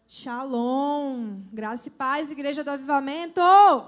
Shalom, graça e paz, Igreja do Avivamento.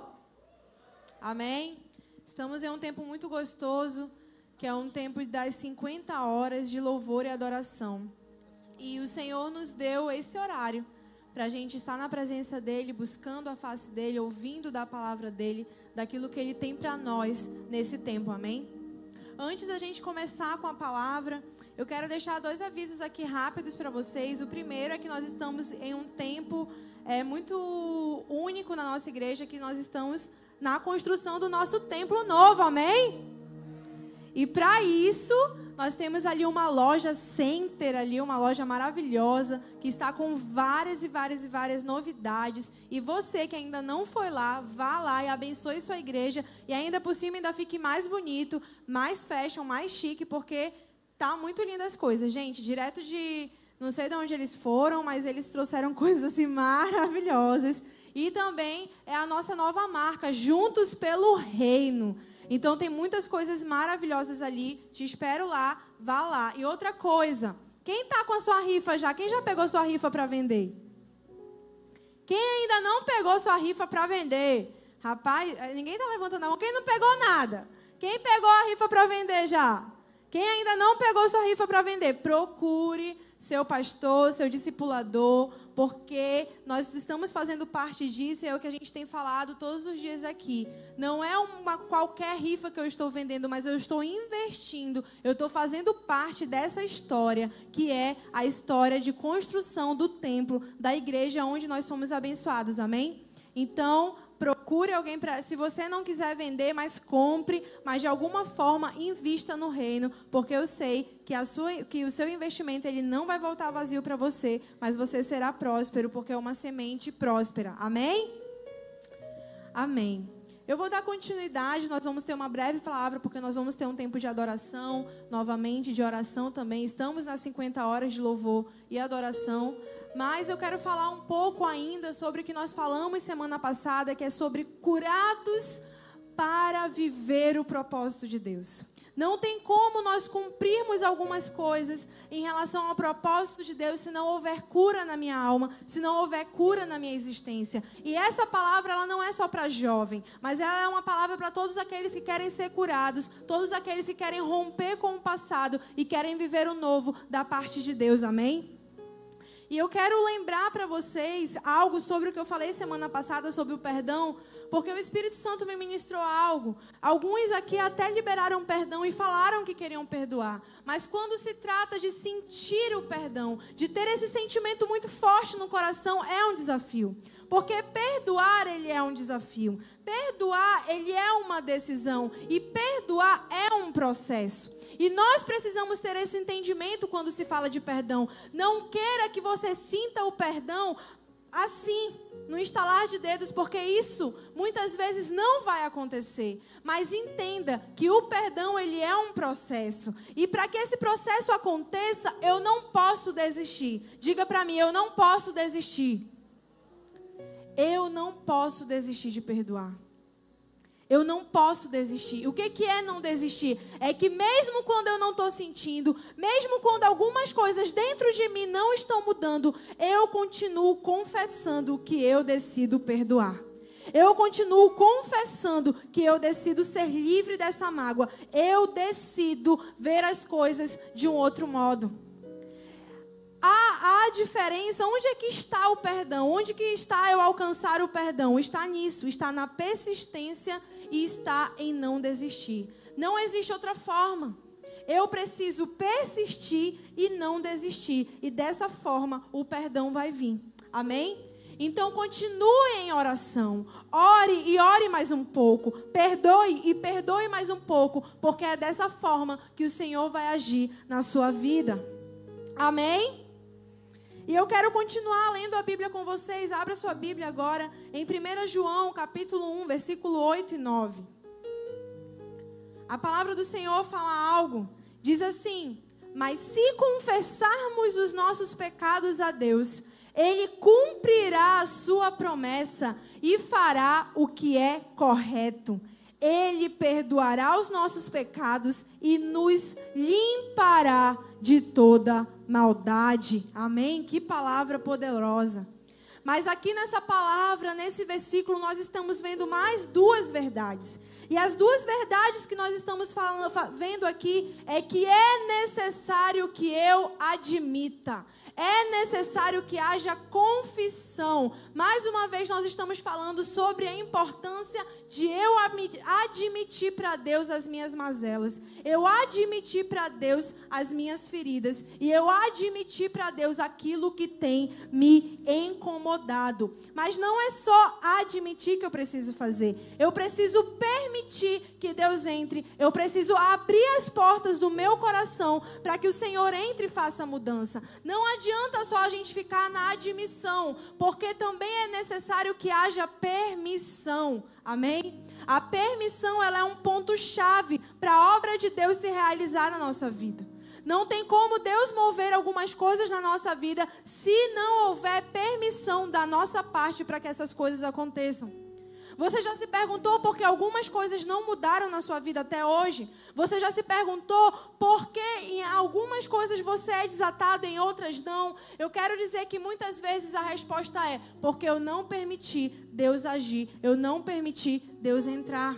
Amém? Estamos em um tempo muito gostoso, que é um tempo das 50 horas de louvor e adoração. E o Senhor nos deu esse horário para a gente estar na presença dEle, buscando a face dEle, ouvindo da palavra dEle, daquilo que Ele tem para nós nesse tempo, amém? Antes da gente começar com a palavra, eu quero deixar 2 avisos aqui rápidos para vocês. O primeiro é que nós estamos em um tempo muito único na nossa igreja, que nós estamos na construção do nosso templo novo, amém? E para isso, nós temos ali uma loja center, ali uma loja maravilhosa, que está com várias novidades. E você que ainda não foi lá, vá lá e abençoe sua igreja. E ainda por cima ainda fique mais bonito, mais fashion, mais chique, porque tá muito lindas as coisas, gente. Direto de, não sei de onde eles foram, mas eles trouxeram coisas assim maravilhosas. E também é a nossa nova marca, Juntos pelo Reino. Então tem muitas coisas maravilhosas ali. Te espero lá, vá lá. E outra coisa, quem tá com a sua rifa já? Quem já pegou sua rifa para vender? Quem ainda não pegou sua rifa para vender? Rapaz, ninguém tá levantando a mão. Quem não pegou nada? Quem pegou a rifa para vender já? Quem ainda não pegou sua rifa para vender, procure seu pastor, seu discipulador, porque nós estamos fazendo parte disso, é o que a gente tem falado todos os dias aqui. Não é uma qualquer rifa que eu estou vendendo, mas eu estou investindo, eu estou fazendo parte dessa história, que é a história de construção do templo, da igreja onde nós somos abençoados, amém? Então, procure alguém para, se você não quiser vender, mas compre, mas de alguma forma invista no reino, porque eu sei que o seu investimento ele não vai voltar vazio para você, mas você será próspero, porque é uma semente próspera. Amém? Amém. Eu vou dar continuidade, nós vamos ter uma breve palavra, porque nós vamos ter um tempo de adoração, novamente, de oração também. Estamos nas 50 horas de louvor e adoração. Mas eu quero falar um pouco ainda sobre o que nós falamos semana passada, que é sobre curados para viver o propósito de Deus. Não tem como nós cumprirmos algumas coisas em relação ao propósito de Deus se não houver cura na minha alma, se não houver cura na minha existência. E essa palavra ela não é só para jovem, mas ela é uma palavra para todos aqueles que querem ser curados, todos aqueles que querem romper com o passado e querem viver o novo da parte de Deus, amém? E eu quero lembrar para vocês algo sobre o que eu falei semana passada sobre o perdão, porque o Espírito Santo me ministrou algo. Alguns aqui até liberaram perdão e falaram que queriam perdoar. Mas quando se trata de sentir o perdão, de ter esse sentimento muito forte no coração, é um desafio. Porque perdoar, ele é um desafio. Perdoar, ele é uma decisão. E perdoar é um processo. E nós precisamos ter esse entendimento quando se fala de perdão. Não queira que você sinta o perdão assim, no estalar de dedos, porque isso muitas vezes não vai acontecer. Mas entenda que o perdão, ele é um processo. E para que esse processo aconteça, eu não posso desistir. Diga para mim, eu não posso desistir. Eu não posso desistir de perdoar. Eu não posso desistir. O que é não desistir? É que mesmo quando eu não estou sentindo, mesmo quando algumas coisas dentro de mim não estão mudando, eu continuo confessando que eu decido perdoar. Eu continuo confessando que eu decido ser livre dessa mágoa. Eu decido ver as coisas de um outro modo. Há diferença. Onde é que está o perdão? Onde que está eu alcançar o perdão? Está nisso, está na persistência e está em não desistir. Não existe outra forma. Eu preciso persistir e não desistir. E dessa forma o perdão vai vir. Amém? Então continue em oração. Ore e ore mais um pouco. Perdoe e perdoe mais um pouco. Porque é dessa forma que o Senhor vai agir na sua vida. Amém? E eu quero continuar lendo a Bíblia com vocês. Abra sua Bíblia agora em 1 João, capítulo 1, versículo 8 e 9. A palavra do Senhor fala algo. Diz assim: mas se confessarmos os nossos pecados a Deus, Ele cumprirá a sua promessa e fará o que é correto. Ele perdoará os nossos pecados e nos limpará de toda maldade. Amém? Que palavra poderosa. Mas aqui nessa palavra, nesse versículo, nós estamos vendo mais duas verdades. E as duas verdades que nós estamos vendo aqui é que é necessário que eu admita. É necessário que haja confissão. Mais uma vez nós estamos falando sobre a importância de eu admitir para Deus as minhas mazelas. Eu admitir para Deus as minhas feridas. E eu admitir para Deus aquilo que tem me incomodado. Mas não é só admitir que eu preciso fazer. Eu preciso permitir que Deus entre. Eu preciso abrir as portas do meu coração para que o Senhor entre e faça a mudança. Não adianta só a gente ficar na admissão, porque também é necessário que haja permissão. Amém? A permissão, ela é um ponto-chave para a obra de Deus se realizar na nossa vida. Não tem como Deus mover algumas coisas na nossa vida se não houver permissão da nossa parte para que essas coisas aconteçam. Você já se perguntou por que algumas coisas não mudaram na sua vida até hoje? Você já se perguntou por que em algumas coisas você é desatado, em outras não? Eu quero dizer que muitas vezes a resposta é porque eu não permiti Deus agir, eu não permiti Deus entrar.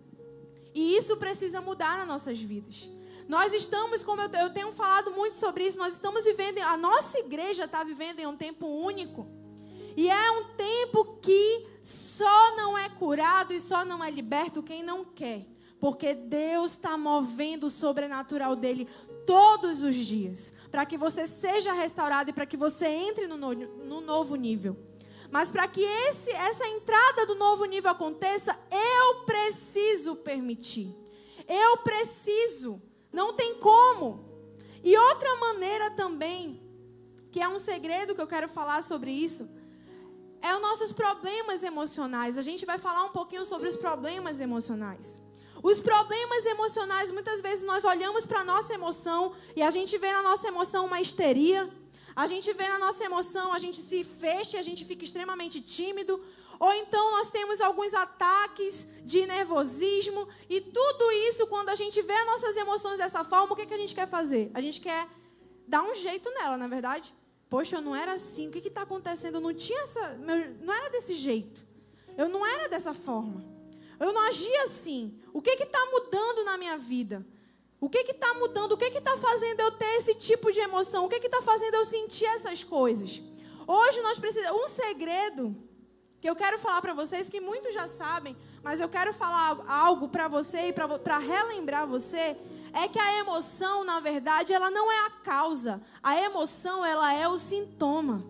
E isso precisa mudar nas nossas vidas. Nós estamos, como eu tenho falado muito sobre isso, nós estamos vivendo, a nossa igreja está vivendo em um tempo único. E é um tempo que só não é curado e só não é liberto quem não quer. Porque Deus está movendo o sobrenatural dele todos os dias. Para que você seja restaurado e para que você entre no novo nível. Mas para que essa entrada do novo nível aconteça, eu preciso permitir. Eu preciso. Não tem como. E outra maneira também, que é um segredo que eu quero falar sobre isso, é os nossos problemas emocionais. A gente vai falar um pouquinho sobre os problemas emocionais. Os problemas emocionais, muitas vezes nós olhamos para a nossa emoção e a gente vê na nossa emoção uma histeria. A gente vê na nossa emoção, a gente se fecha, a gente fica extremamente tímido. Ou então nós temos alguns ataques de nervosismo. E tudo isso, quando a gente vê as nossas emoções dessa forma, o que a gente quer fazer? A gente quer dar um jeito nela, não é verdade? Poxa, eu não era assim. O que está acontecendo? Eu não tinha não era desse jeito. Eu não era dessa forma. Eu não agia assim. O que está mudando na minha vida? O que está mudando? O que está fazendo eu ter esse tipo de emoção? O que está fazendo eu sentir essas coisas? Hoje nós precisamos... Um segredo que eu quero falar para vocês, que muitos já sabem, mas eu quero falar algo para você e para relembrar você, é que a emoção, na verdade, ela não é a causa. A emoção, ela é o sintoma.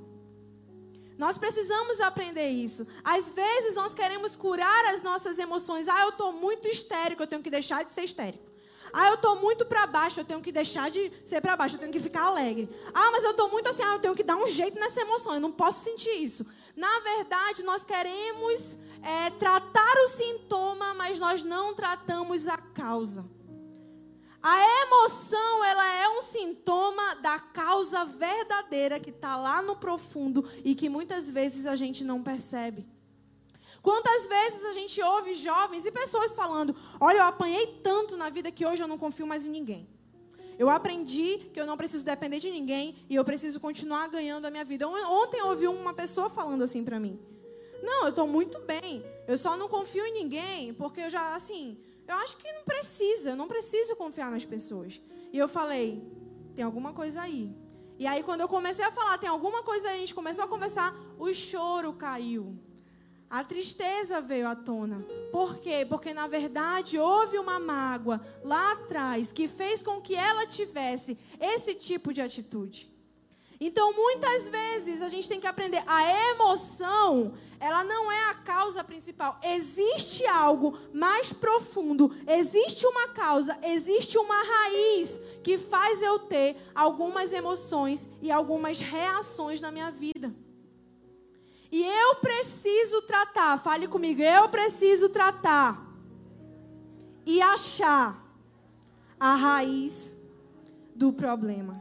Nós precisamos aprender isso. Às vezes, nós queremos curar as nossas emoções. Eu estou muito histérico, eu tenho que deixar de ser histérico. Eu estou muito para baixo, eu tenho que deixar de ser para baixo, eu tenho que ficar alegre. Mas eu estou muito assim, eu tenho que dar um jeito nessa emoção, eu não posso sentir isso. Na verdade, nós queremos tratar o sintoma, mas nós não tratamos a causa. A emoção, ela é um sintoma da causa verdadeira que está lá no profundo e que muitas vezes a gente não percebe. Quantas vezes a gente ouve jovens e pessoas falando, olha, eu apanhei tanto na vida que hoje eu não confio mais em ninguém. Eu aprendi que eu não preciso depender de ninguém e eu preciso continuar ganhando a minha vida. Ontem eu ouvi uma pessoa falando assim para mim. Não, eu estou muito bem, eu só não confio em ninguém porque eu já, assim... Eu acho que não precisa, eu não preciso confiar nas pessoas. E eu falei, tem alguma coisa aí. E aí quando eu comecei a falar, tem alguma coisa aí, a gente começou a conversar, o choro caiu. A tristeza veio à tona. Por quê? Porque na verdade houve uma mágoa lá atrás que fez com que ela tivesse esse tipo de atitude. Então, muitas vezes, a gente tem que aprender. A emoção, ela não é a causa principal. Existe algo mais profundo. Existe uma causa, existe uma raiz que faz eu ter algumas emoções e algumas reações na minha vida. E eu preciso tratar, fale comigo, eu preciso tratar e achar a raiz do problema.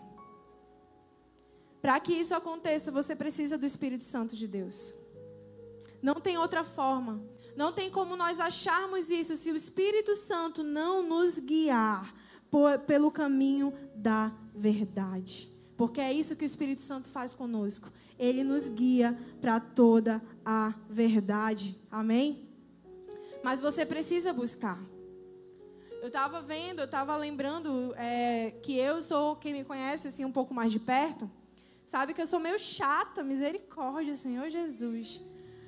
Para que isso aconteça, você precisa do Espírito Santo de Deus. Não tem outra forma. Não tem como nós acharmos isso se o Espírito Santo não nos guiar pelo caminho da verdade. porque é isso que o Espírito Santo faz conosco. Ele nos guia para toda a verdade. Amém? Mas você precisa buscar. Eu estava lembrando que eu sou, quem me conhece assim um pouco mais de perto, sabe que eu sou meio chata, misericórdia, Senhor Jesus.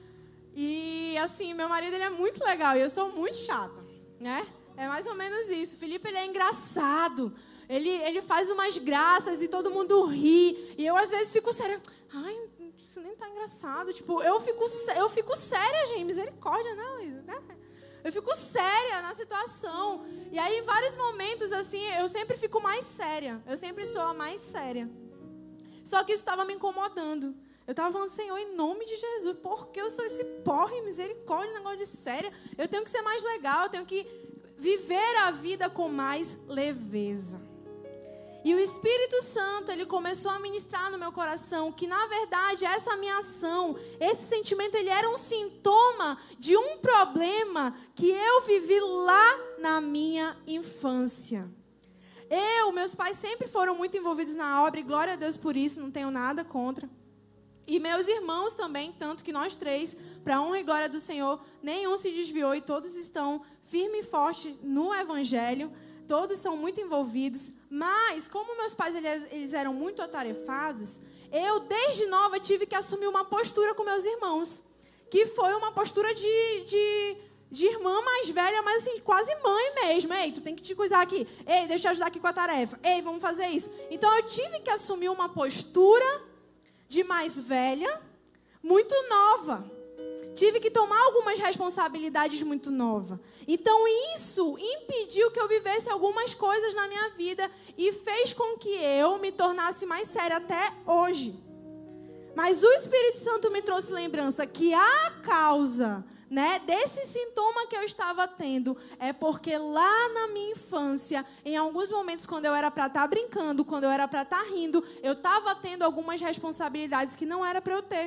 E assim, meu marido ele é muito legal e eu sou muito chata, né? É mais ou menos isso. Felipe, ele é engraçado. Ele faz umas graças e todo mundo ri. E eu, às vezes, fico séria. Ai, isso nem tá engraçado. Tipo, eu fico séria, gente. Misericórdia, né, Luísa? Né? Eu fico séria na situação. E aí, em vários momentos, assim, eu sempre fico mais séria. Eu sempre sou a mais séria. Só que isso estava me incomodando. Eu estava falando, Senhor, em nome de Jesus, por que eu sou esse porre, misericórdia, negócio de séria? Eu tenho que ser mais legal, eu tenho que viver a vida com mais leveza. E o Espírito Santo, ele começou a ministrar no meu coração que, na verdade, essa minha ação, esse sentimento, ele era um sintoma de um problema que eu vivi lá na minha infância. Meus pais sempre foram muito envolvidos na obra, e glória a Deus por isso, não tenho nada contra. E meus irmãos também, tanto que nós três, para a honra e glória do Senhor, nenhum se desviou e todos estão firme e forte no Evangelho. Todos são muito envolvidos. Mas, como meus pais eles eram muito atarefados, eu, desde nova, tive que assumir uma postura com meus irmãos. Que foi uma postura de irmã mais velha, mas assim, quase mãe mesmo. Ei, tu tem que te cuidar aqui. Ei, deixa eu ajudar aqui com a tarefa. Ei, vamos fazer isso. Então, eu tive que assumir uma postura de mais velha, muito nova. Tive que tomar algumas responsabilidades muito novas. Então, isso impediu que eu vivesse algumas coisas na minha vida e fez com que eu me tornasse mais séria até hoje. Mas o Espírito Santo me trouxe lembrança que a causa, né, desse sintoma que eu estava tendo é porque lá na minha infância, em alguns momentos, quando eu era para estar brincando, quando eu era para estar rindo, eu estava tendo algumas responsabilidades que não era para eu ter.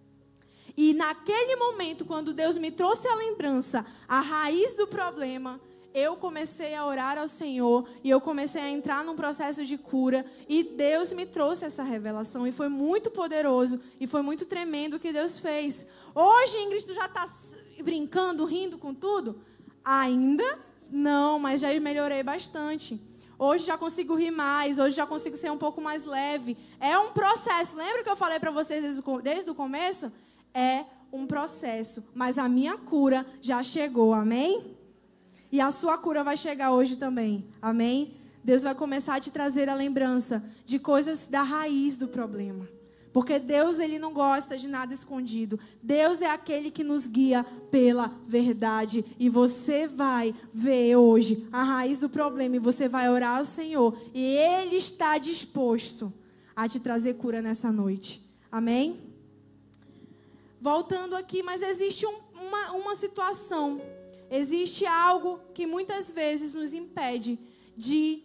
E naquele momento, quando Deus me trouxe a lembrança, a raiz do problema, eu comecei a orar ao Senhor e eu comecei a entrar num processo de cura. E Deus me trouxe essa revelação e foi muito poderoso e foi muito tremendo o que Deus fez. Hoje, Ingrid, tu já está brincando, rindo com tudo? Ainda não, mas já melhorei bastante. Hoje já consigo rir mais, hoje já consigo ser um pouco mais leve. É um processo. Lembra que eu falei para vocês desde o começo? É um processo, mas a minha cura já chegou, amém? E a sua cura vai chegar hoje também, amém? Deus vai começar a te trazer a lembrança de coisas da raiz do problema. Porque Deus, ele não gosta de nada escondido. Deus é aquele que nos guia pela verdade. E você vai ver hoje a raiz do problema e você vai orar ao Senhor. E Ele está disposto a te trazer cura nessa noite, amém? Voltando aqui, mas existe uma situação, existe algo que muitas vezes nos impede de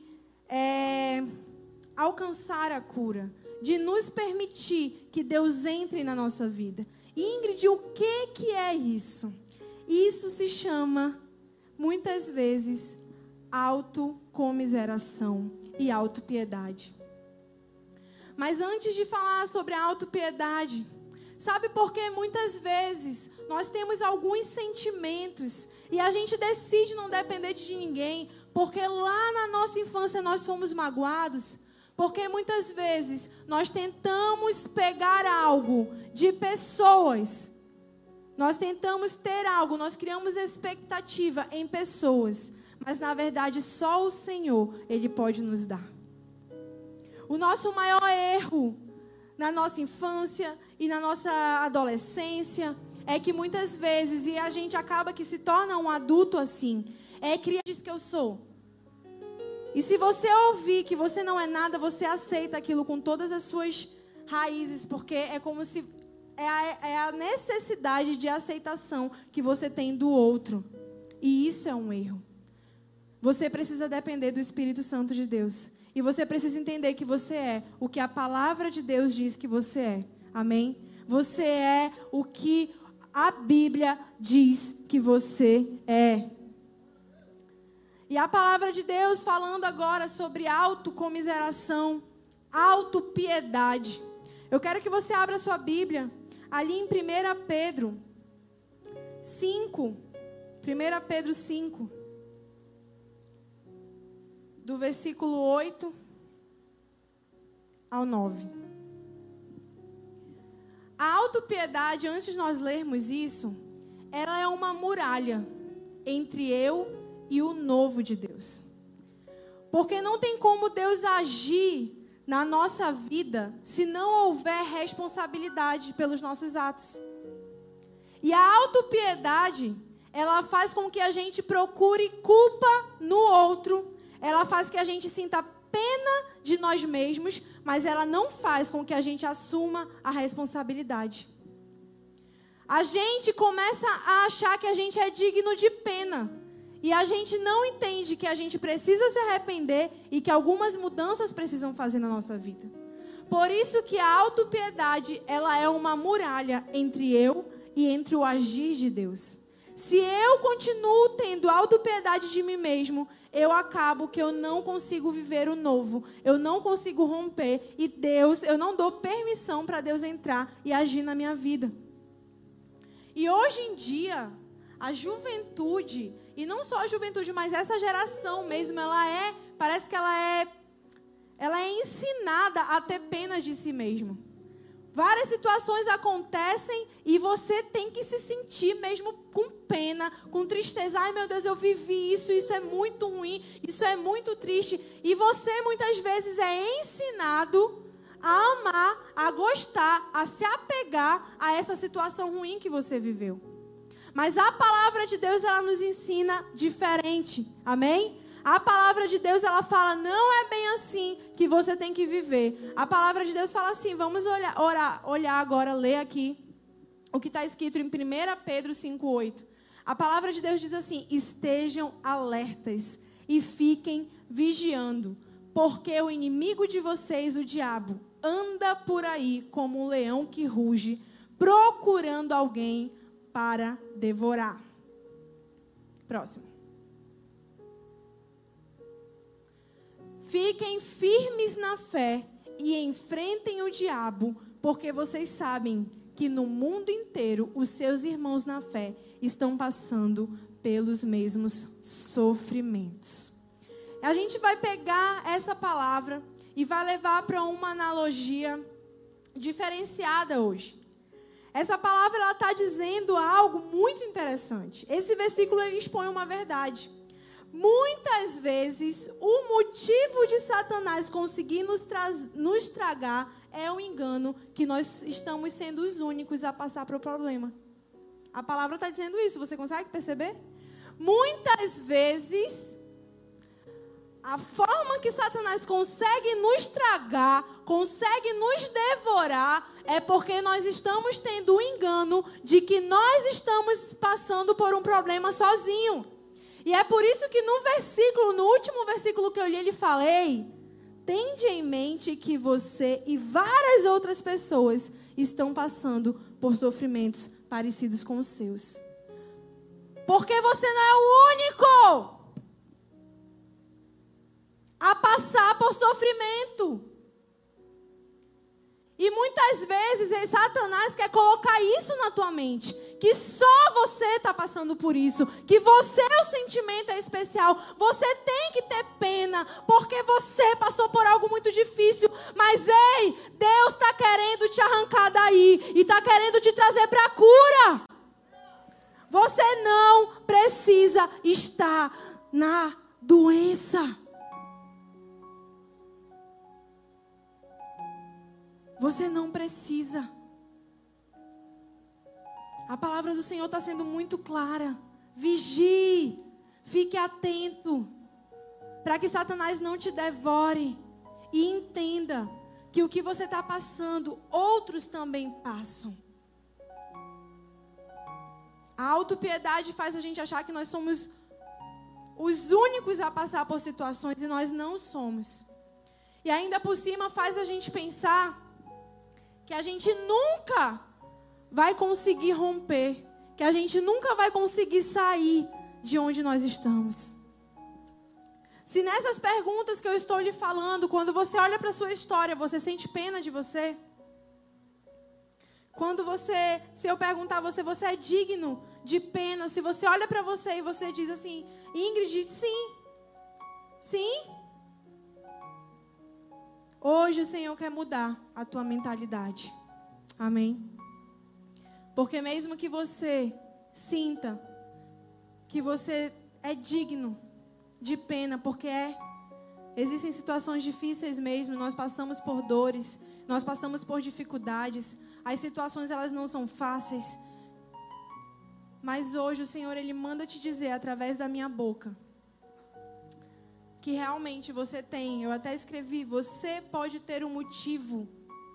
alcançar a cura, de nos permitir que Deus entre na nossa vida. Ingrid, o que é isso? Isso se chama, muitas vezes, autocomiseração e autopiedade. Mas antes de falar sobre a autopiedade, sabe por que muitas vezes nós temos alguns sentimentos e a gente decide não depender de ninguém, porque lá na nossa infância nós fomos magoados? Porque muitas vezes nós tentamos pegar algo de pessoas, nós tentamos ter algo, nós criamos expectativa em pessoas, mas na verdade só o Senhor, Ele pode nos dar. O nosso maior erro na nossa infância e na nossa adolescência é que muitas vezes, e a gente acaba que se torna um adulto assim, criar diz que eu sou. E se você ouvir que você não é nada, você aceita aquilo com todas as suas raízes, porque é como se é a necessidade de aceitação que você tem do outro. E isso é um erro. Você precisa depender do Espírito Santo de Deus. E você precisa entender que você é o que a palavra de Deus diz que você é. Amém? Você é o que a Bíblia diz que você é. E a palavra de Deus falando agora sobre autocomiseração, autopiedade. Eu quero que você abra sua Bíblia ali em 1 Pedro 5. 1 Pedro 5. Do versículo 8 ao 9. A autopiedade, antes de nós lermos isso, ela é uma muralha entre eu e o novo de Deus. Porque não tem como Deus agir na nossa vida se não houver responsabilidade pelos nossos atos. E a autopiedade, ela faz com que a gente procure culpa no outro. Ela faz que a gente sinta pena de nós mesmos, mas ela não faz com que a gente assuma a responsabilidade. A gente começa a achar que a gente é digno de pena. E a gente não entende que a gente precisa se arrepender e que algumas mudanças precisam fazer na nossa vida. Por isso que a autopiedade, ela é uma muralha entre eu e entre o agir de Deus. Se eu continuo tendo autopiedade de mim mesmo, eu acabo que eu não consigo viver o novo. Eu não consigo romper. E Deus, eu não dou permissão para Deus entrar e agir na minha vida. E hoje em dia, a juventude, e não só a juventude, mas essa geração mesmo, parece que ela é ensinada a ter pena de si mesmo. Várias situações acontecem e você tem que se sentir mesmo com pena, com tristeza. Ai, meu Deus, eu vivi isso é muito ruim, isso é muito triste. E você muitas vezes é ensinado a amar, a gostar, a se apegar a essa situação ruim que você viveu. Mas a palavra de Deus, ela nos ensina diferente. Amém? A palavra de Deus, ela fala, não é bem assim que você tem que viver. A palavra de Deus fala assim, vamos olhar agora, ler aqui o que está escrito em 1 Pedro 5,8. A palavra de Deus diz assim, estejam alertas e fiquem vigiando, porque o inimigo de vocês, o diabo, anda por aí como um leão que ruge, procurando alguém para devorar. Próximo. Fiquem firmes na fé e enfrentem o diabo, porque vocês sabem que no mundo inteiro os seus irmãos na fé estão passando pelos mesmos sofrimentos. A gente vai pegar essa palavra e vai levar para uma analogia diferenciada hoje. Essa palavra, ela está dizendo algo muito interessante. Esse versículo, ele expõe uma verdade. Muitas vezes, o motivo de Satanás conseguir nos tragar é o engano que nós estamos sendo os únicos a passar por problema. A palavra está dizendo isso, você consegue perceber? Muitas vezes, a forma que Satanás consegue nos tragar, consegue nos devorar, é porque nós estamos tendo o engano de que nós estamos passando por um problema sozinho. E é por isso que no último versículo que eu li, ele falei, tende em mente que você e várias outras pessoas estão passando por sofrimentos parecidos com os seus. Porque você não é o único a passar por sofrimento. E muitas vezes Satanás quer colocar isso na tua mente, que só você está passando por isso, que o sentimento é especial, você tem que ter pena, porque você passou por algo muito difícil, mas ei, Deus está querendo te arrancar daí, e está querendo te trazer para a cura. Você não precisa estar na doença. Você não precisa. A palavra do Senhor está sendo muito clara. Vigie, fique atento, para que Satanás não te devore. E entenda que o que você está passando, outros também passam. A autopiedade faz a gente achar que nós somos os únicos a passar por situações, e nós não somos. E ainda por cima faz a gente pensar que a gente nunca vai conseguir romper, que a gente nunca vai conseguir sair de onde nós estamos. Se nessas perguntas que eu estou lhe falando, quando você olha para a sua história, você sente pena de você? Se eu perguntar a você, você é digno de pena? Se você olha para você e você diz assim, Ingrid, sim. Sim. Hoje o Senhor quer mudar a tua mentalidade. Amém? Porque mesmo que você sinta que você é digno de pena, porque existem situações difíceis mesmo, nós passamos por dores, nós passamos por dificuldades, as situações elas não são fáceis, mas hoje o Senhor Ele manda te dizer através da minha boca, que realmente você tem, eu até escrevi, você pode ter um motivo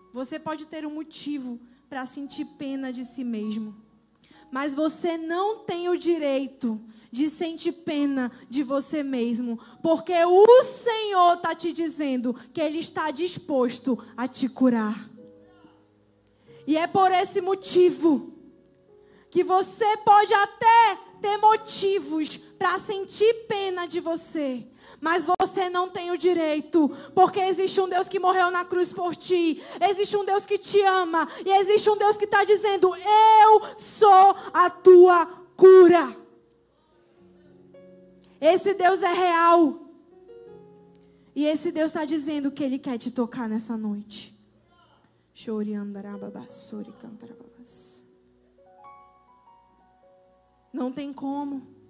para sentir pena de si mesmo. Mas você não tem o direito de sentir pena de você mesmo. Porque o Senhor está te dizendo que Ele está disposto a te curar. E é por esse motivo que você pode até ter motivos para sentir pena de você. Mas você não tem o direito, porque existe um Deus que morreu na cruz por ti, existe um Deus que te ama, e existe um Deus que está dizendo, eu sou a tua cura. Esse Deus é real, e esse Deus está dizendo que Ele quer te tocar nessa noite. Não tem como.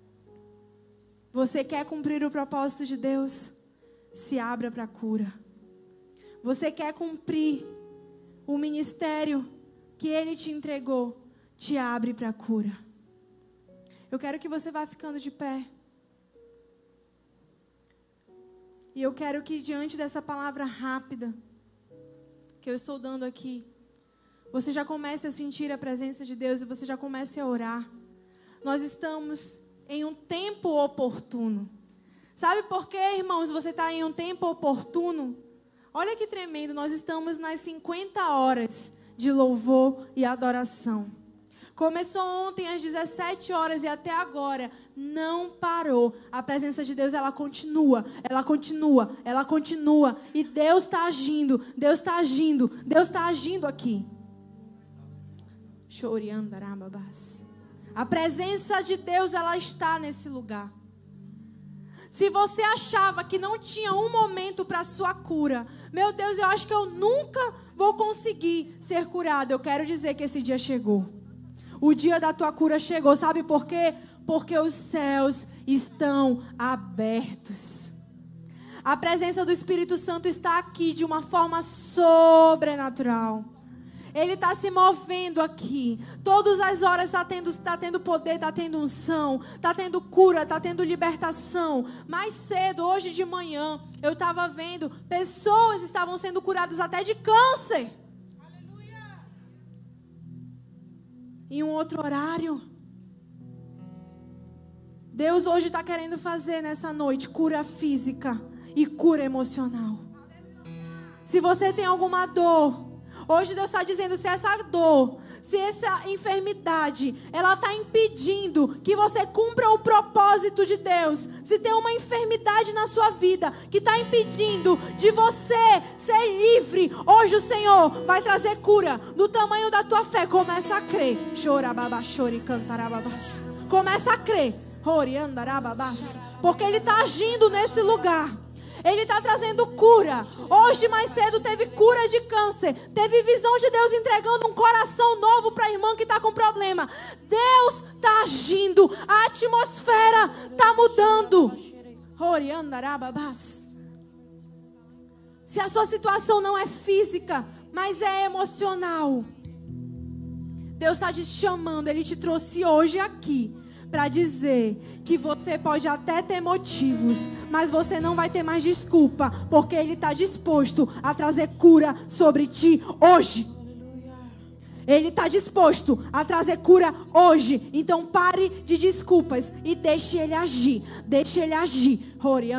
Você quer cumprir o propósito de Deus? Se abra para a cura. Você quer cumprir o ministério que Ele te entregou? Te abre para a cura. Eu quero que você vá ficando de pé. E eu quero que diante dessa palavra rápida que eu estou dando aqui, você já comece a sentir a presença de Deus e você já comece a orar. Nós estamos em um tempo oportuno. Sabe por quê, irmãos? Você está em um tempo oportuno? Olha que tremendo, nós estamos nas 50 horas de louvor e adoração. Começou ontem às 17 horas e até agora não parou. A presença de Deus, ela continua, ela continua, ela continua. E Deus está agindo, Deus está agindo, Deus está agindo aqui. Choriandarababás. A presença de Deus, ela está nesse lugar. Se você achava que não tinha um momento para a sua cura, meu Deus, eu acho que eu nunca vou conseguir ser curado. Eu quero dizer que esse dia chegou. O dia da tua cura chegou. Sabe por quê? Porque os céus estão abertos. A presença do Espírito Santo está aqui de uma forma sobrenatural. Ele está se movendo aqui. Todas as horas está tendo poder, está tendo unção, está tendo cura, está tendo libertação. Mais cedo, hoje de manhã, eu estava vendo, pessoas estavam sendo curadas até de câncer. Aleluia! Em um outro horário. Deus hoje está querendo fazer nessa noite cura física e cura emocional. Se você tem alguma dor, hoje Deus está dizendo, se essa dor, se essa enfermidade, ela está impedindo que você cumpra o propósito de Deus, se tem uma enfermidade na sua vida que está impedindo de você ser livre, hoje o Senhor vai trazer cura do tamanho da tua fé. Começa a crer. Começa a crer. Porque Ele está agindo nesse lugar. Ele está trazendo cura. Hoje mais cedo teve cura de câncer. Teve visão de Deus entregando um coração novo para a irmã que está com problema. Deus está agindo. A atmosfera está mudando. Se a sua situação não é física, mas é emocional, Deus está te chamando. Ele te trouxe hoje aqui para dizer que você pode até ter motivos, mas você não vai ter mais desculpa, porque Ele está disposto a trazer cura sobre ti hoje. Ele está disposto a trazer cura hoje. Então pare de desculpas e deixe Ele agir. Deixe Ele agir.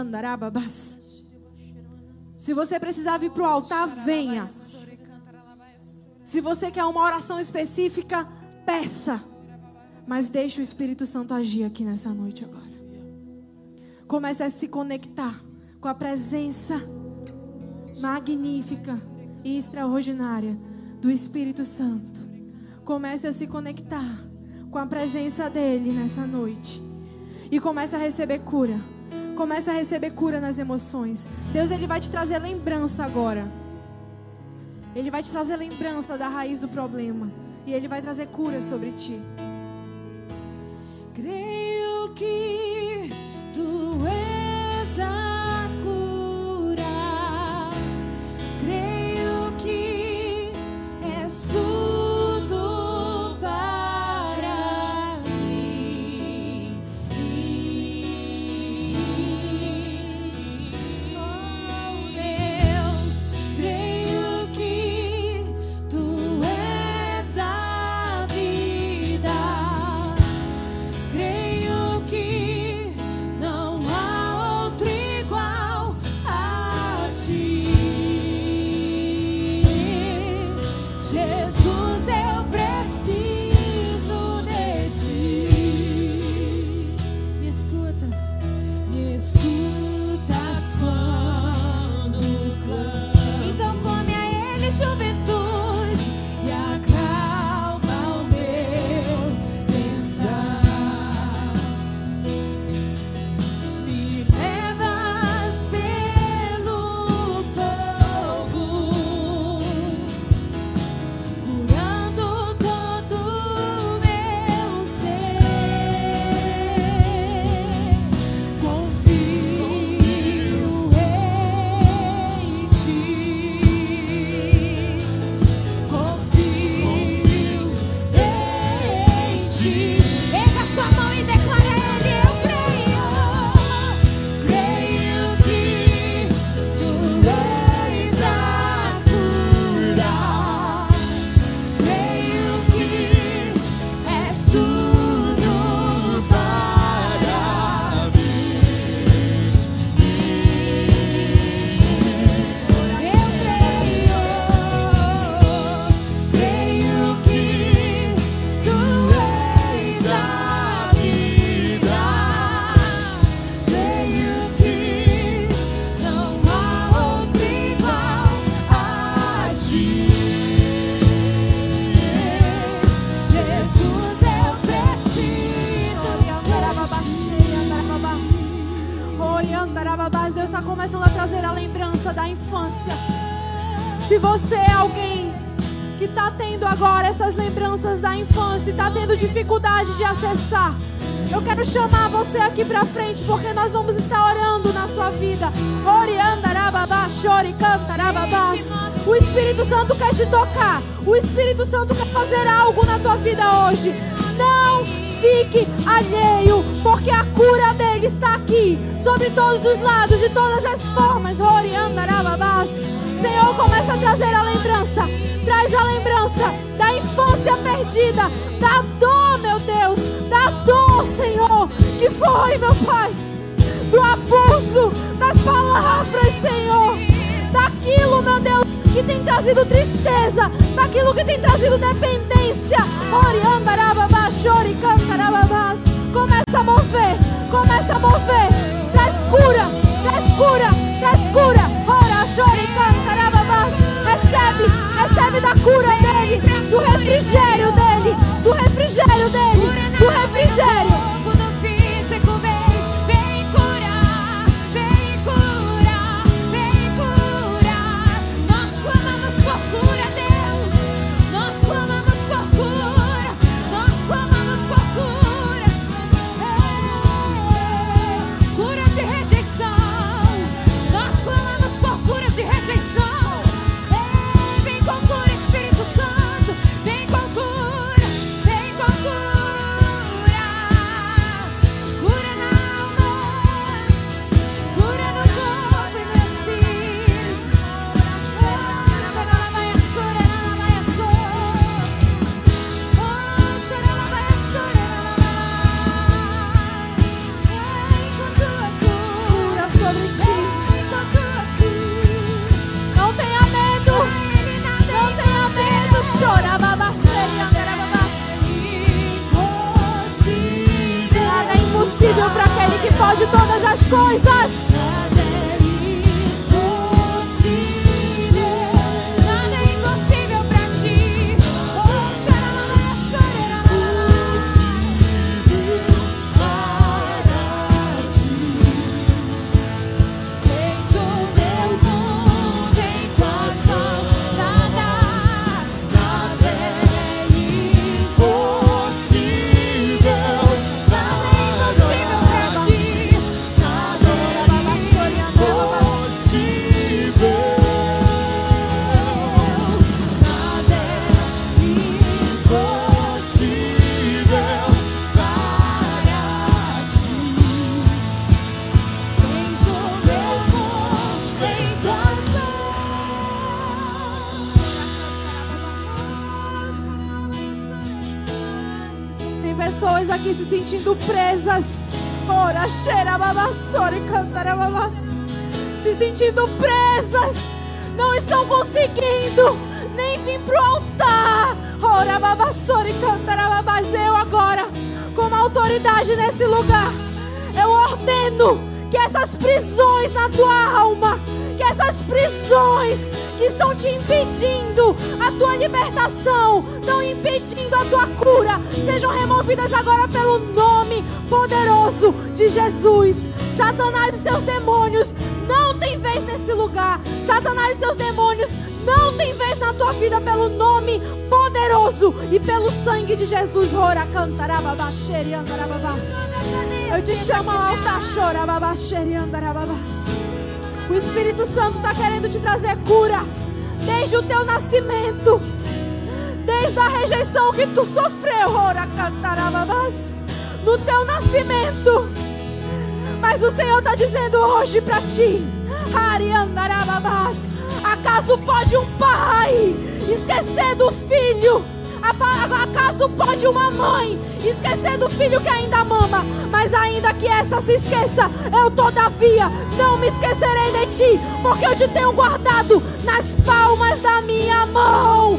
Se você precisar vir para o altar, venha. Se você quer uma oração específica, peça. Mas deixe o Espírito Santo agir aqui nessa noite agora. Comece a se conectar com a presença magnífica e extraordinária do Espírito Santo. Comece a se conectar com a presença dele nessa noite. E comece a receber cura. Comece a receber cura nas emoções. Deus, ele vai te trazer lembrança agora. Ele vai te trazer lembrança da raiz do problema. E ele vai trazer cura sobre ti. Creio que tu és a cura. Creio que és tudo para mim. Oh Deus, creio que tu és a vida. Creio que não há outro igual a ti. Jesus, eu preciso de ti. Me escutas? Me escutas quando clamo. Então clame a Ele, juventude, e acalma o meu pensar. Me levas pelo fogo, curando todo o meu ser. Confio em ti. Confio em ti. Erga sua mão e declara a Ele: eu creio. Creio que tu és a cura. Creio que és tudo para mim. Eu creio que tu és a vida. Creio que não há outro igual a ti. Jesus, eu preciso de ti. Deus está começando a trazer a lembrança da infância. Se você é alguém que está tendo agora essas lembranças da infância e está tendo dificuldade de acessar, eu quero chamar você aqui pra frente, porque nós vamos estar orando na sua vida. O Espírito Santo quer te tocar. O Espírito Santo quer fazer algo na tua vida hoje. Não fique alheio, porque a cura dele está aqui, sobre todos os lados, de todas as formas. Senhor, começa a trazer a lembrança. Traz a lembrança da infância perdida, da dor, meu Deus, da dor, Senhor, que foi, meu Pai, do abuso das palavras, Senhor, daquilo, meu Deus, que tem trazido tristeza, daquilo que tem trazido dependência. Começa a mover, começa a mover. Traz cura, traz cura, traz cura. Recebe da cura dele, do refrigério dele, do refrigério dele, do refrigério. No físico, vem curar, vem curar, vem curar. Nós clamamos por cura, Deus. Nós clamamos por cura, nós clamamos por cura. Cura de rejeição. Nós clamamos por cura de rejeição. Vem com cura, Espírito Santo. Vem com cura. coisas. Nada é impossível. Nada é impossível pra ti. Oh, xaralabá, Tens o meu mundo em tuas mãos. Nada é impossível. Nada é impossível pra ti. Nada é impossível. Nada é impossível para ti. Tens o meu mundo em tuas mãos. Tem pessoas aqui se sentindo presas. Ora, cheira, babassora e cantarababás. Se sentindo presas. Não estão conseguindo nem vir pro altar. Ora, babassora e cantarababás. Eu agora, como autoridade nesse lugar, eu ordeno que essas prisões na tua alma, que essas prisões que estão te impedindo a tua libertação, estão impedindo a tua cura, sejam removidas agora pelo nome poderoso de Jesus. Satanás e seus demônios não tem vez nesse lugar. Satanás e seus demônios não tem vez na tua vida, pelo nome poderoso e pelo sangue de Jesus. Ora, cantarababá, xeriandarababás. Eu te chamo ao altar, chorababá, xeriandarababás. O Espírito Santo está querendo te trazer cura desde o teu nascimento, desde a rejeição que tu sofreu, ora, cantarababás, no teu nascimento. Mas o Senhor está dizendo hoje para ti, ariandarababás, acaso pode um pai esquecer do filho? Acaso pode uma mãe esquecer do filho que ainda mama? Mas ainda que essa se esqueça, eu todavia não me esquecerei de ti, porque eu te tenho guardado nas palmas da minha mão.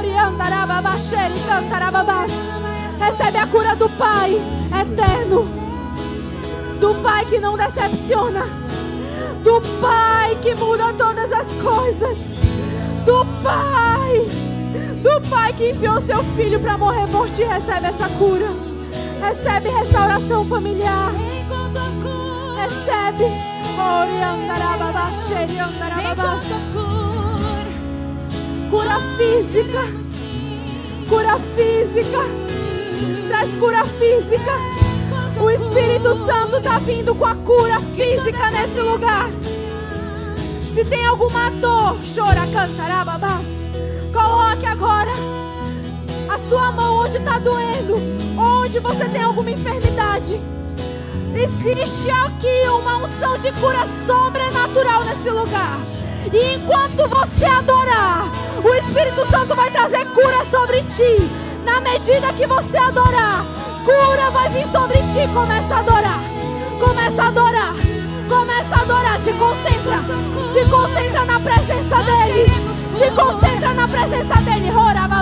Recebe a cura do Pai eterno, do Pai que não decepciona, do Pai que muda todas as coisas, do Pai que enviou seu filho para morrer por ti. Recebe essa cura, recebe restauração familiar, recebe cura física, cura física, traz cura física. O Espírito Santo está vindo com a cura física nesse lugar. Se tem alguma dor, chora, cantarababás, coloque agora a sua mão onde está doendo, onde você tem alguma enfermidade. Existe aqui uma unção de cura sobrenatural nesse lugar. E enquanto você adorar, o Espírito Santo vai trazer cura sobre ti. Na medida que você adorar, cura vai vir sobre ti. Começa a adorar, começa a adorar, começa a adorar. Te concentra na presença dele. Te concentra na presença dele.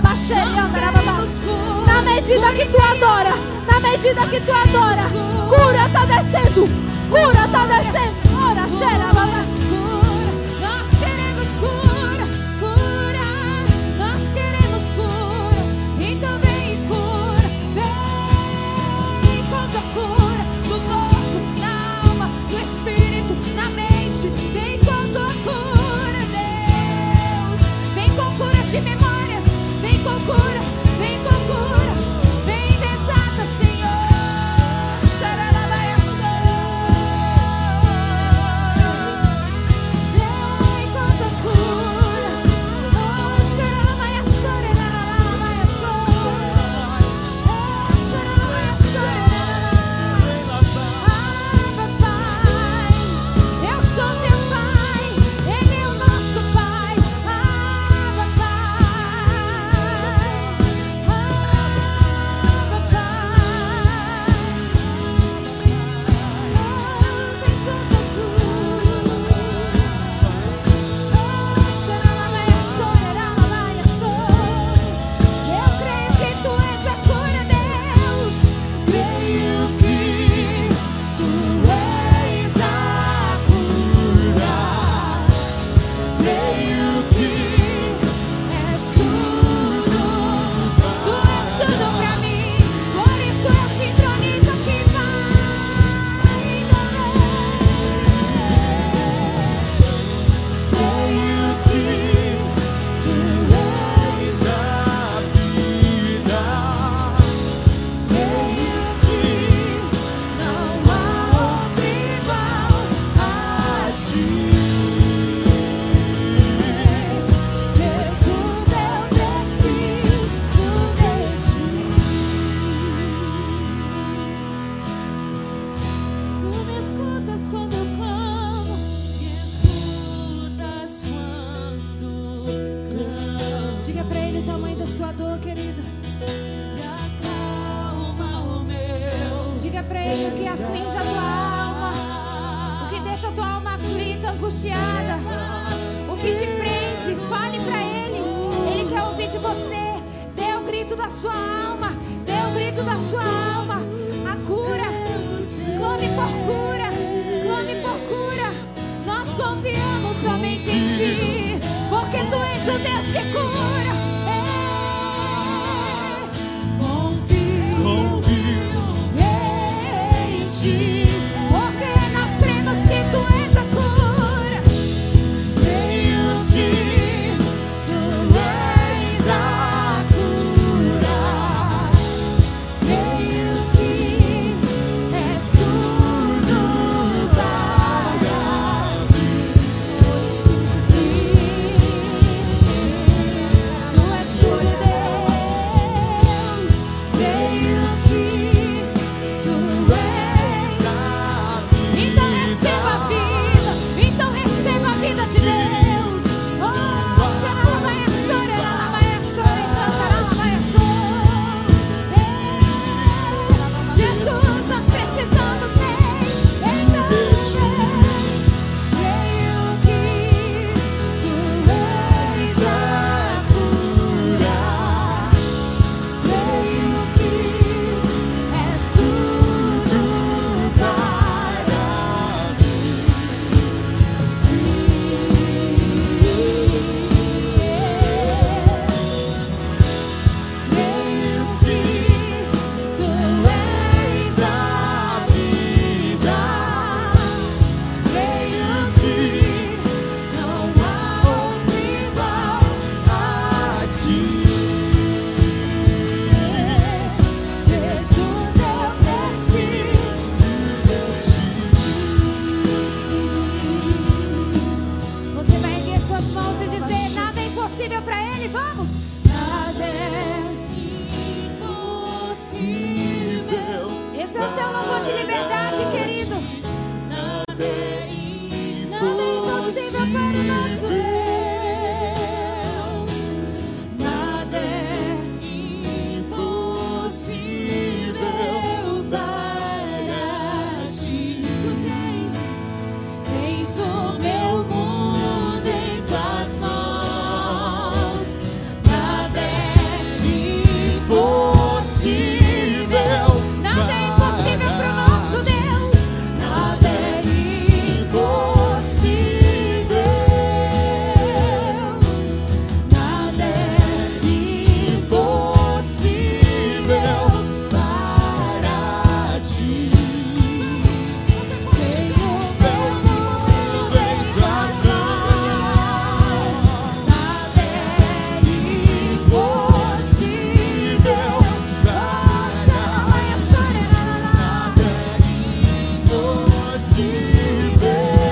Na medida que tu adora, na medida que tu adora, cura está descendo, cura está descendo. Ora, cheira, nós queremos cura, cura, nós queremos cura. Então vem cura, vem com tua cura do corpo, na alma, no espírito, na mente. Vem com tua cura, Deus. Vem com cura de memórias, vem com cura, vem com cura. Vem desata, Senhor. Xaralabaiaçã. pra Ele o tamanho da sua dor, querido. Diga pra Ele o que aflige a tua alma, o que deixa a tua alma aflita, angustiada, o que te prende. Fale pra Ele. Ele quer ouvir de você. Dê o grito da sua alma. Dê o grito da sua alma. A cura. Clame por cura. Clame por cura. Nós confiamos somente em Ti, porque Tu és o Deus que cura. Confio em Ti, porque nós cremos que Tu és a cura. Creio que Tu és a cura. Creio que és tudo para mim. Tu és tudo, Deus. Creio que Tu és a vida. Então receba a vida. Então receba a vida de Deus. Oh, xaralabaia sora, lalabaia sora, cantaralabaia sora. Jesus, nós precisamos então creio que Tu és a cura. Creio que és tudo para Creio que Tu és a vida. Creio que não há outro igual a Ti. Jesus, eu preciso de Ti. Você vai erguer suas mãos e dizer: nada é impossível para Ele. Vamos! Nada é impossível. Esse é o teu louvor de liberdade, querido. Nada é impossível para o nosso Deus. Nada é impossível para Ti. Tu tens o meu mundo em Tuas mãos. Nada é impossível. Nada é impossível para o nosso Deus. Nada é impossível. Nada é impossível para Ti. Tens o meu mundo em Tuas mãos. Nada é impossível. Xaralaia sora, nada é impossível.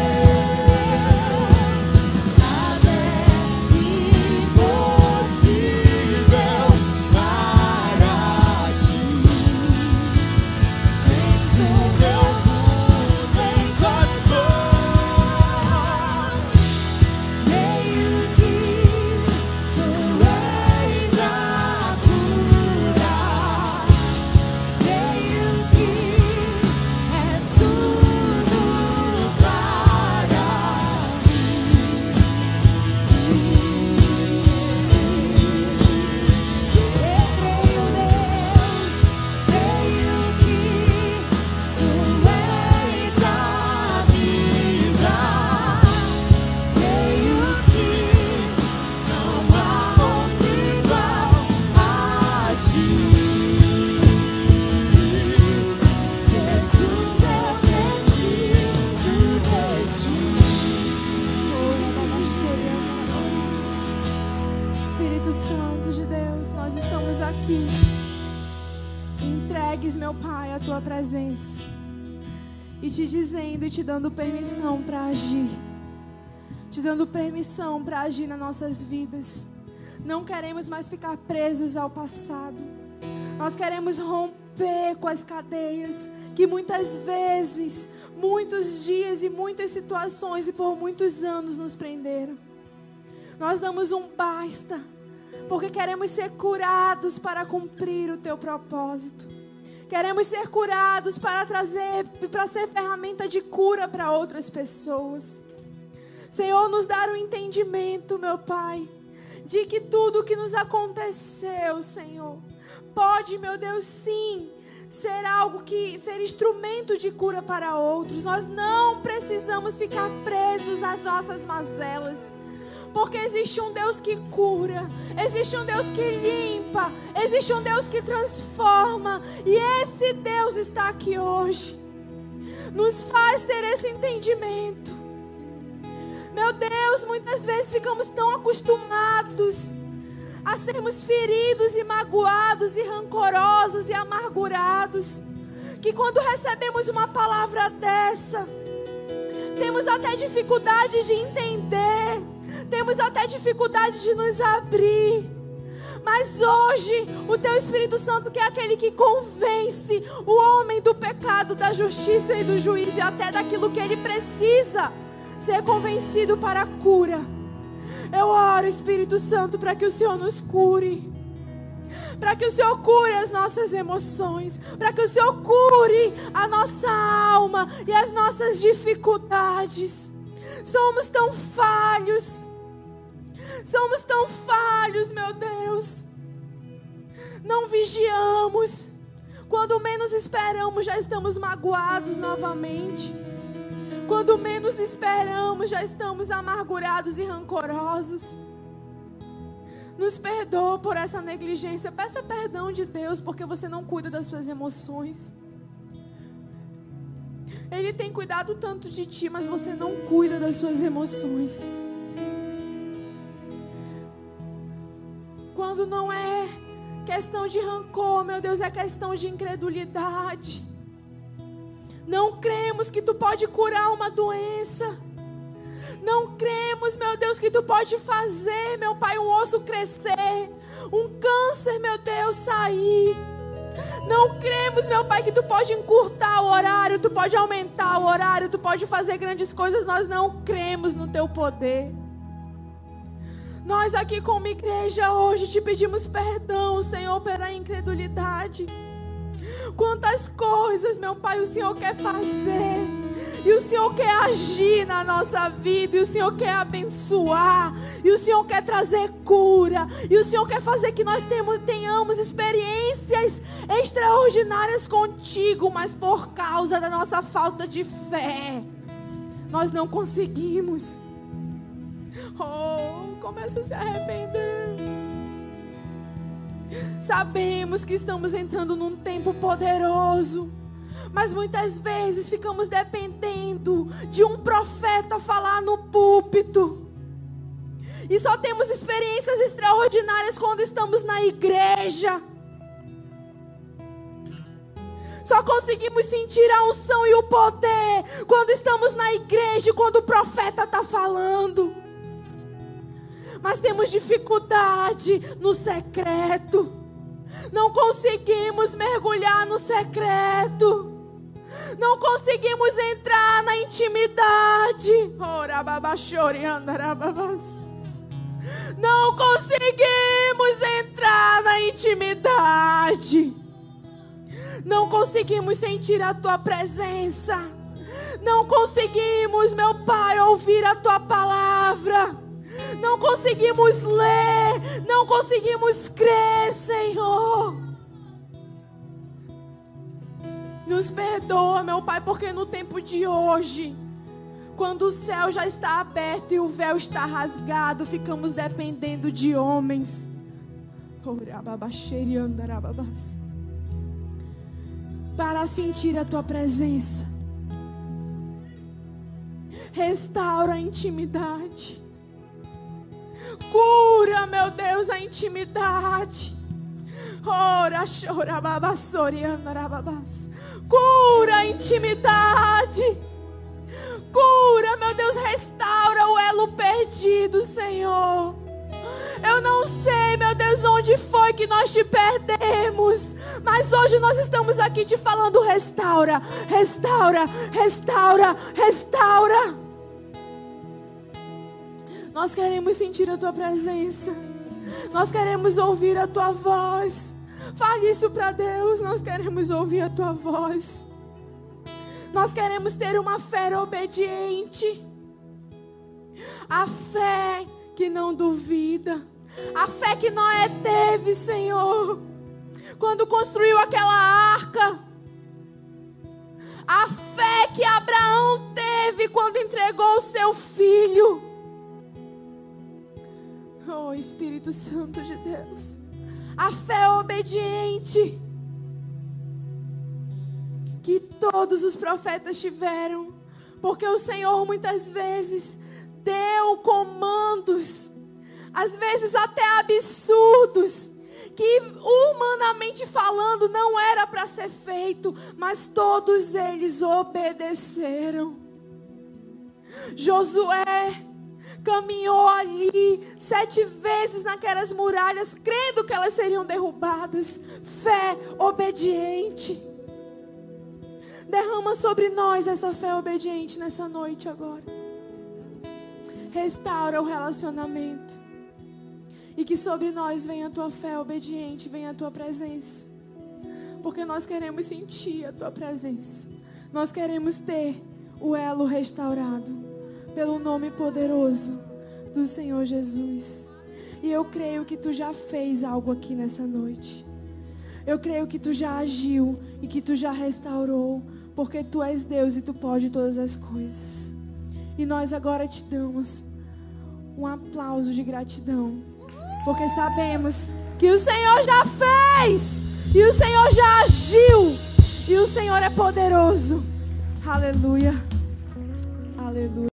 Nada é impossível para Ti. Tens o meu mundo em Tuas mãos. Creio que Tu és a cura. Creio que és tudo para Eu creio, Deus. Creio que Tu és a vida. Creio que não há outro igual a Ti. Jesus, eu preciso de Ti. Espírito Santo de Deus, nós estamos aqui, entregues, meu Pai, à Tua presença, e Te dizendo e Te dando permissão para agir, Te dando permissão para agir nas nossas vidas. Não queremos mais ficar presos ao passado. Nós queremos romper com as cadeias que muitas vezes, muitos dias e muitas situações e por muitos anos nos prenderam. Nós damos um basta porque queremos ser curados para cumprir o teu propósito. Queremos ser curados para ser ferramenta de cura para outras pessoas. Senhor, nos dar o entendimento, meu Pai, de que tudo que nos aconteceu, Senhor, pode, meu Deus, sim, ser instrumento de cura para outros. Nós não precisamos ficar presos nas nossas mazelas, porque existe um Deus que cura, existe um Deus que limpa, existe um Deus que transforma, e esse Deus está aqui hoje. Nos faz ter esse entendimento. Meu Deus, muitas vezes ficamos tão acostumados a sermos feridos e magoados e rancorosos e amargurados, que quando recebemos uma palavra dessa, temos até dificuldade de entender, temos até dificuldade de nos abrir. Mas hoje, o Teu Espírito Santo, que é aquele que convence o homem do pecado, da justiça e do juízo, e até daquilo que ele precisa ser convencido para a cura. Eu oro, Espírito Santo, para que o Senhor nos cure, para que o Senhor cure as nossas emoções, para que o Senhor cure a nossa alma e as nossas dificuldades. Somos tão falhos, meu Deus. Não vigiamos. Quando menos esperamos, já estamos magoados novamente. Quando menos esperamos, já estamos amargurados e rancorosos. Nos perdoa por essa negligência. Peça perdão de Deus, porque você não cuida das suas emoções. Ele tem cuidado tanto de ti, mas você não cuida das suas emoções. Quando não é questão de rancor, meu Deus, é questão de incredulidade. Não cremos que Tu pode curar uma doença. Não cremos, meu Deus, que Tu pode fazer, meu Pai, um osso crescer, um câncer, meu Deus, sair. Não cremos, meu Pai, que Tu pode encurtar o horário, Tu pode aumentar o horário, Tu pode fazer grandes coisas. Nós não cremos no Teu poder. Nós aqui como igreja hoje Te pedimos perdão, Senhor, pela incredulidade. Quantas coisas, meu Pai, o Senhor quer fazer, e o Senhor quer agir na nossa vida, e o Senhor quer abençoar, e o Senhor quer trazer cura, e o Senhor quer fazer que nós tenhamos experiências extraordinárias contigo, mas por causa da nossa falta de fé, nós não conseguimos. Começa a se arrepender. Sabemos que estamos entrando num tempo poderoso, mas muitas vezes ficamos dependendo de um profeta falar no púlpito, e só temos experiências extraordinárias quando estamos na igreja. Só conseguimos sentir a unção e o poder quando estamos na igreja e quando o profeta está falando. Mas temos dificuldade no secreto. Não conseguimos mergulhar no secreto. Não conseguimos entrar na intimidade. Não conseguimos entrar na intimidade. Não conseguimos sentir a Tua presença. Não conseguimos, meu Pai, ouvir a Tua palavra. Não conseguimos ler, não conseguimos crer, Senhor. Nos perdoa, meu Pai, porque no tempo de hoje, quando o céu já está aberto e o véu está rasgado, ficamos dependendo de homens. Para sentir a Tua presença. Restaura a intimidade. Cura, meu Deus, a intimidade. Cura a intimidade. Cura, meu Deus, restaura o elo perdido, Senhor. Eu não sei, meu Deus, onde foi que nós Te perdemos, mas hoje nós estamos aqui Te falando: restaura, restaura, restaura, restaura. Nós queremos sentir a Tua presença. Nós queremos ouvir a tua voz. Fale isso para Deus. Nós queremos ouvir a tua voz. Nós queremos ter uma fé obediente. A fé que não duvida. A fé que Noé teve, Senhor, quando construiu aquela arca. A fé que Abraão teve quando entregou o seu filho. Oh, Espírito Santo de Deus. A fé obediente que todos os profetas tiveram. Porque o Senhor muitas vezes deu comandos, às vezes até absurdos, que humanamente falando não era para ser feito, mas todos eles obedeceram. Josué caminhou ali 7 vezes naquelas muralhas, crendo que elas seriam derrubadas. Fé obediente. Derrama sobre nós essa fé obediente nessa noite agora. Restaura o relacionamento. E que sobre nós venha a tua fé obediente, venha a tua presença. Porque nós queremos sentir a tua presença. Nós queremos ter o elo restaurado. Pelo nome poderoso do Senhor Jesus. E eu creio que tu já fez algo aqui nessa noite. Eu creio que tu já agiu e que tu já restaurou. Porque tu és Deus e tu pode todas as coisas. E nós agora te damos um aplauso de gratidão. Porque sabemos que o Senhor já fez. E o Senhor já agiu. E o Senhor é poderoso. Aleluia. Aleluia.